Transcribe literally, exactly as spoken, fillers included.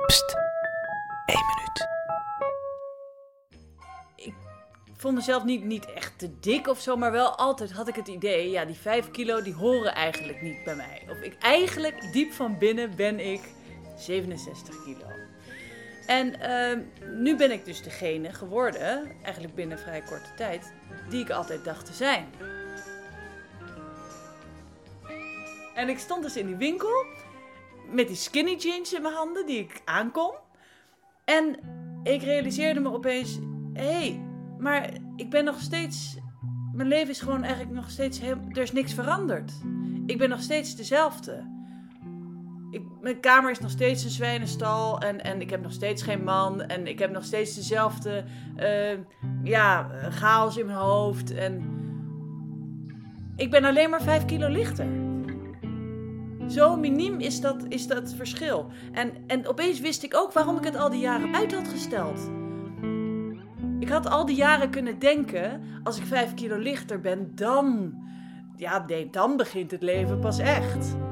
Pst, één minuut. Ik vond mezelf niet, niet echt te dik of zo, maar wel altijd had ik het idee, ja, die vijf kilo die horen eigenlijk niet bij mij. Of ik eigenlijk, diep van binnen, ben ik zevenenzestig kilo. En uh, nu ben ik dus degene geworden, eigenlijk binnen vrij korte tijd, die ik altijd dacht te zijn. En ik stond dus in die winkel met die skinny jeans in mijn handen die ik aankon. En ik realiseerde me opeens, hé, hey, maar ik ben nog steeds, mijn leven is gewoon eigenlijk nog steeds, heel, er is niks veranderd. Ik ben nog steeds dezelfde. Ik, mijn kamer is nog steeds een zwijnenstal en, en ik heb nog steeds geen man en ik heb nog steeds dezelfde uh, ja, chaos in mijn hoofd en ik ben alleen maar vijf kilo lichter. Zo miniem is dat, is dat verschil. En, en opeens wist ik ook waarom ik het al die jaren uit had gesteld. Ik had al die jaren kunnen denken, als ik vijf kilo lichter ben, dan, ja, nee, dan begint het leven pas echt.